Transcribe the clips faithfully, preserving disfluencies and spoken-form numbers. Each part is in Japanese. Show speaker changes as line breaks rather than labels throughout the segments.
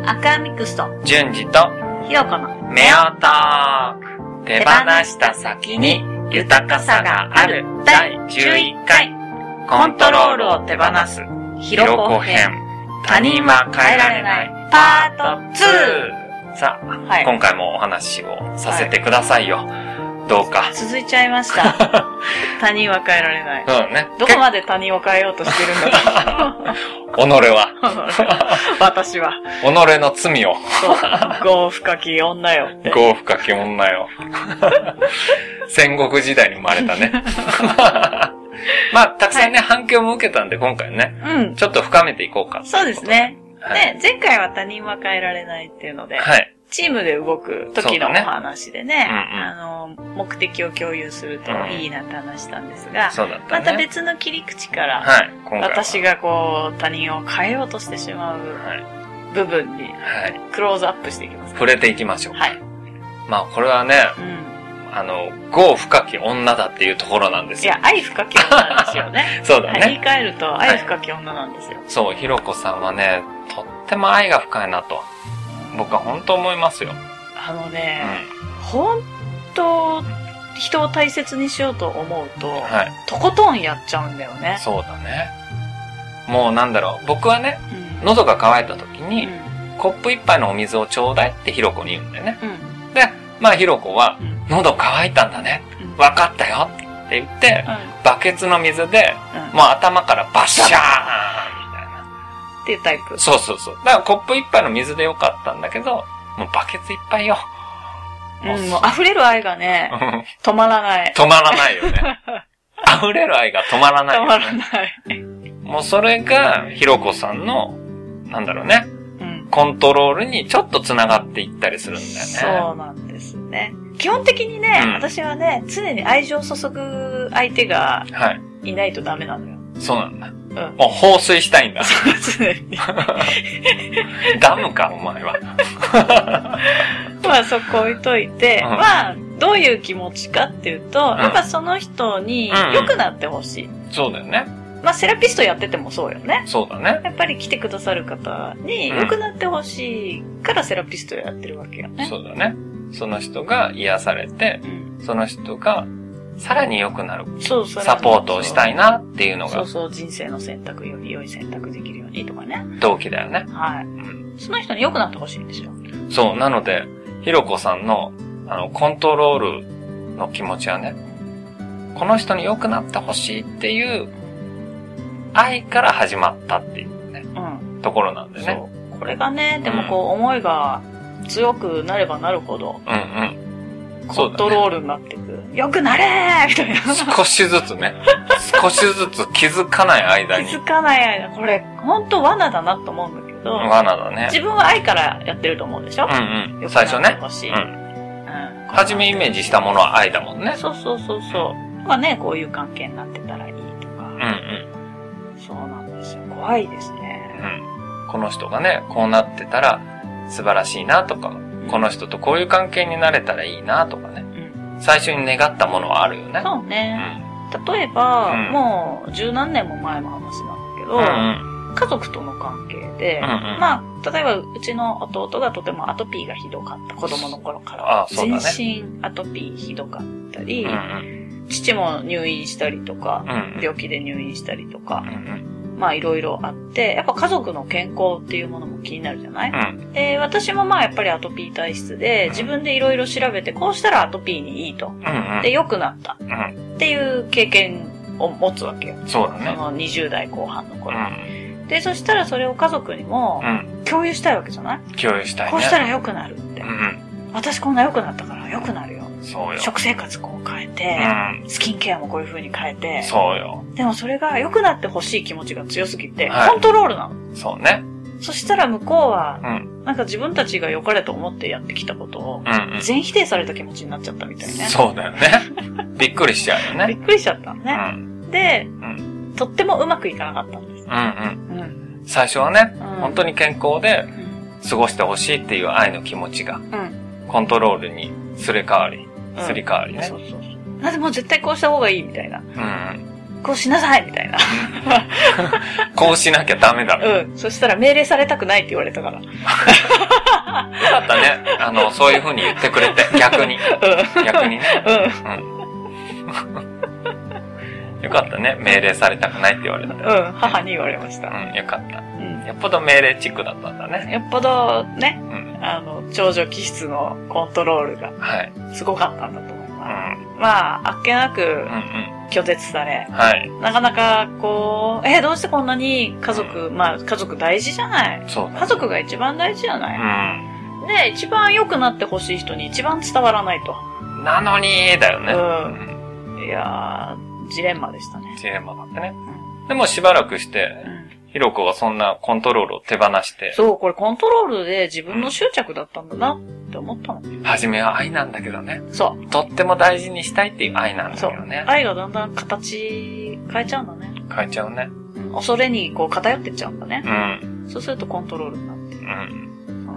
アクアミクスと
順次と
ひろこの
メオトーク。手放した先に豊かさがあるだいじゅういっかい。コントロールを手放すひろこ編。他人は変えられないパートツー。さあ、はい、今回もお話をさせてくださいよ。はい、どうか。
続いちゃいました。他人は変えられない。
そうね。
どこまで他人を変えようとしてるんだと。
己は。
私は。
己の罪を。
業深き女よって。
業深き女よ。戦国時代に生まれたね。まあ、たくさんね、はい、反響も受けたんで、今回ね、うん、ちょっと深めていこうか。
そうですね。はい、で、前回は他人は変えられないっていうので、はい、チームで動く時のお話でね、うんうん、あの、目的を共有するといいなって話したんですが、うん、そうだったね、また別の切り口から、はい、今回私がこう、他人を変えようとしてしまう部分に、クローズアップしていきます、ね。
触れていきましょう。はい。まあ、これはね、うんあの、業深き女だっていうところなんですよ。
いや、愛深き女ですよね。
そうだね。
言い換えると、愛深き女なんですよ。はい、
そう、ひろこさんはね、とっても愛が深いなと、僕は本当思いますよ。
あのね、うん、本当、人を大切にしようと思うと、はい、とことんやっちゃうんだよね。
そうだね。もうなんだろう、僕はね、うん、喉が渇いた時に、うん、コップ一杯のお水をちょうだいってひろこに言うんだよね。うん、で、まあひろこは、うん喉乾いたんだね。分かったよって言って、うん、バケツの水で、うん、もう頭からバッシャーンみたいな。
っていうタイプ。
そうそうそう。だからコップ一杯の水でよかったんだけど、もうバケツいっぱいよ。
うん、もう溢れる愛がね、止まらない。
止まらないよね。溢れる愛が止まらないよね。
止まらない。
もうそれが、ひろこさんの、なんだろうね、うん、コントロールにちょっと繋がっていったりするんだよね。
そうなんですね。基本的にね、うん、私はね、常に愛情を注ぐ相手がいないとダメなのよ。はい、
そうなんだ。うん。もう放水したいんだ。
そう常に。
ダムか、お前は。
まあそこ置いといて、うん、まあ、どういう気持ちかっていうと、うん、やっぱその人に良くなってほしい、うんうん。
そうだよね。
まあセラピストやっててもそうよね。
そうだね。
やっぱり来てくださる方に良くなってほしいからセラピストやってるわけよね。
そうだね。その人が癒されて、うん、その人がさらに良くなる。そうそう。サポートをしたいなっていうのが。
そうそう、人生の選択より良い選択できるようにとかね。
動機だよね。
はい。うん、その人に良くなってほしいんですよ。
そう、なので、ひろこさんの、あの、コントロールの気持ちはね、この人に良くなってほしいっていう、愛から始まったっていうね、うん、ところなんでね。そ
う。これがね、でもこう、思いが、強くなればなるほど、うんうん、コントロールになっていく。ね、よくなれーみたいな。
少しずつね。少しずつ気づかない間に。
気づかない間。これ、ほんと罠だなと思うんだけど。
罠だね。
自分は愛からやってると思うでしょ。
うんうん。最初ね。うん。うん、初めイメージしたものは愛だもんね。
そうそうそうそう。まあね、こういう関係になってたらいいとか。うんうん。そうなんですよ。怖いですね。
うん。この人がね、こうなってたら、素晴らしいなとか、うん、この人とこういう関係になれたらいいなとかね、うん、最初に願ったものはあるよね。
そうね。うん、例えば、うん、もう十何年も前の話なんだけど、うんうん、家族との関係で、うんうん、まあ、例えばうちの弟がとてもアトピーがひどかった、子供の頃から。ああ、そうだね。全身アトピーひどかったり、うんうん、父も入院したりとか、うんうん、病気で入院したりとか、うんうんまあいろいろあって、やっぱ家族の健康っていうものも気になるじゃない、うん、で、私もまあやっぱりアトピー体質で、自分でいろいろ調べて、こうしたらアトピーにいいと。うんうん、で、良くなった、うん。っていう経験を持つわけよ。
そうだね。
そのにじゅう代後半の頃、うん。で、そしたらそれを家族にも共有したいわけじゃない、うん、
共有したいね。
こうしたら良くなるって。うん、私こんな良くなったから良くなるよ。そうよ。食生活こう変えて、うん、スキンケアもこういう風に変えて。
そうよ。
でもそれが良くなってほしい気持ちが強すぎて、はい、コントロールなの。
そうね。
そしたら向こうは、うん、なんか自分たちが良かれと思ってやってきたことを、うんうん、全否定された気持ちになっちゃったみたいね。
そうだよね。びっくりしちゃうよね。
びっくりしちゃったのね。うん、で、うん、とってもうまくいかなかったんです。うんうん
うん、最初はね、うん、本当に健康で過ごしてほしいっていう愛の気持ちが、うん、コントロールにすれ替わり、すり替わりね。そうそうそう。なんでもう絶対こうした方がいいみたいな。うん。
こうしなさいみたいな。
こうしなきゃダメだ。
うん。そしたら命令されたくないって言われたから。よ
かったね。あの、そういう風に言ってくれて、逆に。うん、逆にね。うん。うんよかったね。命令されたくないって言われた。
うん。母に言われました。
うん、よかった。うん。よっぽど命令チックだったんだね。
よっぽどね、うん、あの、長女気質のコントロールが、はい。すごかったんだと思います。うん、まあ、あっけなく、うんうん、拒絶され、はい。なかなか、こう、えー、どうしてこんなに家族、うん、まあ、家族大事じゃない。そう、ね。家族が一番大事じゃない。うん。で、一番良くなってほしい人に一番伝わらないと。
なのに、だよね。
うん。いやー、ジレンマでしたね。
ジレンマだってね。うん、でもしばらくして、うん、ひろこはそんなコントロールを手放して。
そう、これコントロールで自分の執着だったんだなって思ったの。
初めは愛なんだけどね。
そう。
とっても大事にしたいっていう愛なんだけどね。
そう。愛がだんだん形変えちゃうんだね。
変えちゃうね。
うん、恐れにこう偏ってっちゃうんだね。うん。そうするとコントロールになって。うん。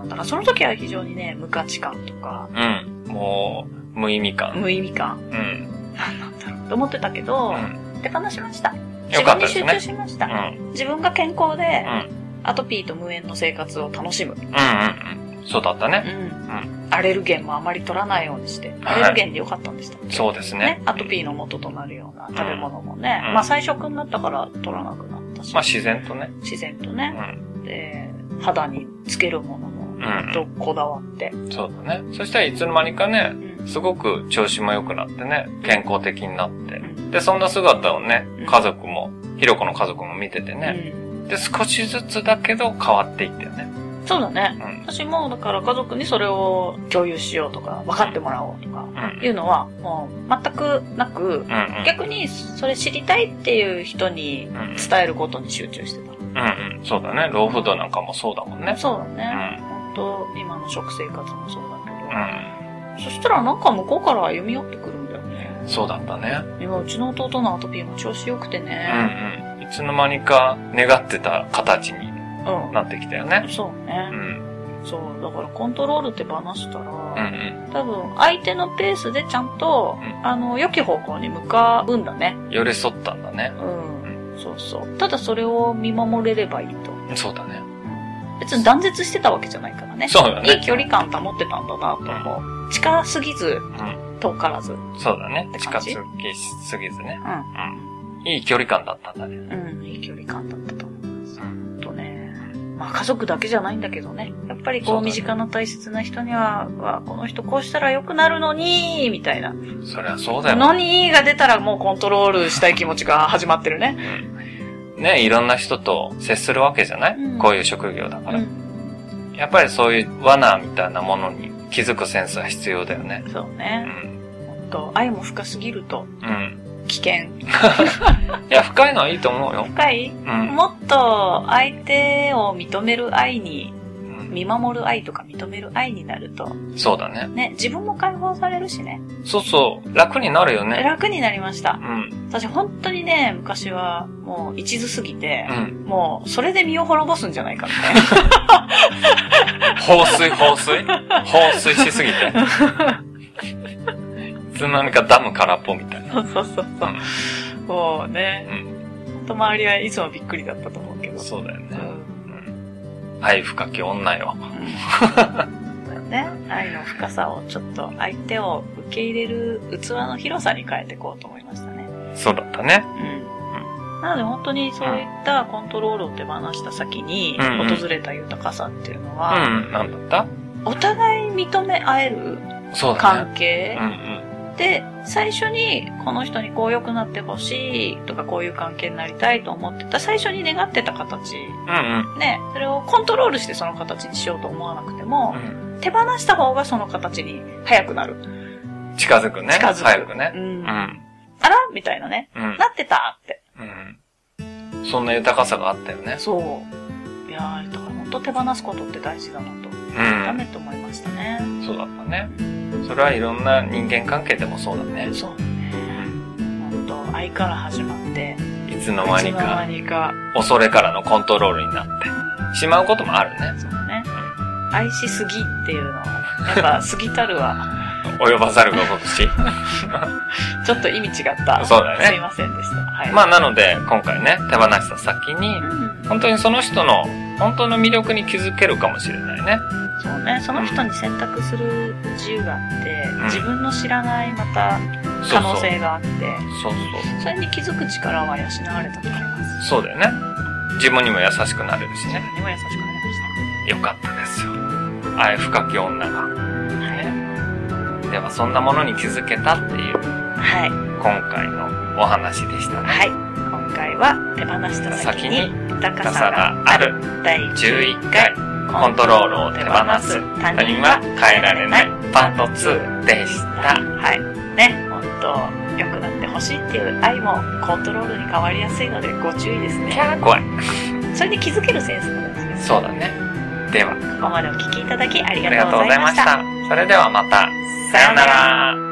だからその時は非常にね、無価値観とか。
うん。もう、無意味感。
無意味感。うん。何なんだろうと思ってたけど、うん、手放しました。自分に集中しました。ねうん、自分が健康で、うん、アトピーと無縁の生活を楽しむ。うんうん
うん。そうだったね、うん
うん。アレルゲンもあまり取らないようにして。アレルゲンでよかったんでしたっけ、はい、
そうですね
ね。アトピーの元となるような食べ物もね。うん、まあ最初になったから取らなくなったし。
まあ自然とね。
自然とね。うん、で、肌につけるものも、とこだわって、
うん。そうだね。そしたらいつの間にかね、うん、すごく調子も良くなってね、健康的になって。で、そんな姿をね、家族も、ひろこの家族も見ててね、うん。で、少しずつだけど変わっていったよね。
そうだね。うん、私も、だから家族にそれを共有しようとか、分かってもらおうとか、いうのは、もう全くなく、うんうん、逆にそれ知りたいっていう人に伝えることに集中してた。
うんうん。そうだね。ローフードなんかもそうだもんね。
そうだね。うん、本当今の食生活もそうだけど、うん、そしたらなんか向こうから歩み寄ってくるんだよね。
そうだったね。
今うちの弟のアトピーも調子良くてね。
うんうん。いつの間にか願ってた形になってきたよね。
うん、そうね。うん。そう、だからコントロールって話したら、うんうん、多分相手のペースでちゃんと、うん、あの、良き方向に向かうんだね。
寄り添ったんだね。
うん。うん、そうそう。ただそれを見守れればいいと。
そうだね。
別に断絶してたわけじゃないからね。
そうだね。
いい距離感保ってたんだなと思う。うん、近すぎず、うん、遠からず。
そうだね。近すぎすぎずね。うん。うん。いい距離感だったんだね。
うん、いい距離感だったと思います。うん。とね、まあ家族だけじゃないんだけどね。やっぱりこう、身近な大切な人には、わ、この人こうしたら良くなるのに、みたいな。
そりゃそうだよ。
のにが出たらもうコントロールしたい気持ちが始まってるね。
うん、ね、いろんな人と接するわけじゃない、うん、こういう職業だから、うん。やっぱりそういう罠みたいなものに気づくセンスは必要だよね。
そうね。うん。ほんと、愛も深すぎると。うん。危険。い
や、深いのはいいと思うよ。
深い、うん、もっと相手を認める愛に、うん、見守る愛とか認める愛になると。
そうだね。
ね、自分も解放されるしね。
そうそう。楽になるよね。
楽になりました。うん。私本当にね、昔はもう一途すぎて、うん、もうそれで身を滅ぼすんじゃないかみたい
な。放水放水放水しすぎて。いつの間にかダム空っぽみたいな。
そうそうそう。うん、もうね、うん、と周りはいつもびっくりだったと思うけど。
そうだよね。うんうん、愛深き女よ。
うん、ね、愛の深さをちょっと相手を受け入れる器の広さに変えていこうと思いましたね。
そうだったね。
うん。なので本当にそういったコントロールを手放した先に訪れた豊かさっていうのは、
うんうん、なんだった？
お互い認め合える関係。そうだね。うんうんで、最初にこの人にこう良くなってほしいとかこういう関係になりたいと思ってた、最初に願ってた形。うんうん、ね、それをコントロールしてその形にしようと思わなくても、うん、手放した方がその形に早くなる。
近づくね。
近づく。
早くね。
うんうん、あらみたいなね、うん。なってたって、
うん。そんな豊かさがあったよね。
そう。いやー、だから本当手放すことって大事だなと、改めて思いましたね。
そうだったね。それはいろんな人間関係でもそうだね。
そうだね。本当愛から始まって、
いつの間にか、いつの間にか恐れからのコントロールになってしまうこともあるね。
そうね。うん、愛しすぎっていうのは、やっぱ過ぎたるは
及ばざるがごとし。
ちょっと意味違った。
そうだね。
すいませんでした。はい。
まあなので、今回ね、手放した先に、うん、本当にその人の本当の魅力に気づけるかもしれないね。
そうね。その人に選択する自由があって、うん、自分の知らないまた可能性があって、
そうそう。
それに気づく力は養われたと思います。
そうだよね。自分にも優しくなれるしね。
自分にも優しくなりまし
た。よかったですよ。愛深き女が。ではそんなものに気づけたっていう、はい、今回のお話でしたね。
はい。今回は手放した先に豊かさがあるだいじゅういっかい
コントロールを手放す他人は変えられないパートツーでした。
はい。ね、本当良くなってほしいっていう愛もコントロールに変わりやすいのでご注意ですね。
キャー怖い。
それに気づけるセンスなんですけど、ね。
そうだね。では、
ここまでお聞きいただきありがとうございました。
ありがとうございました。それではまた。さよなら。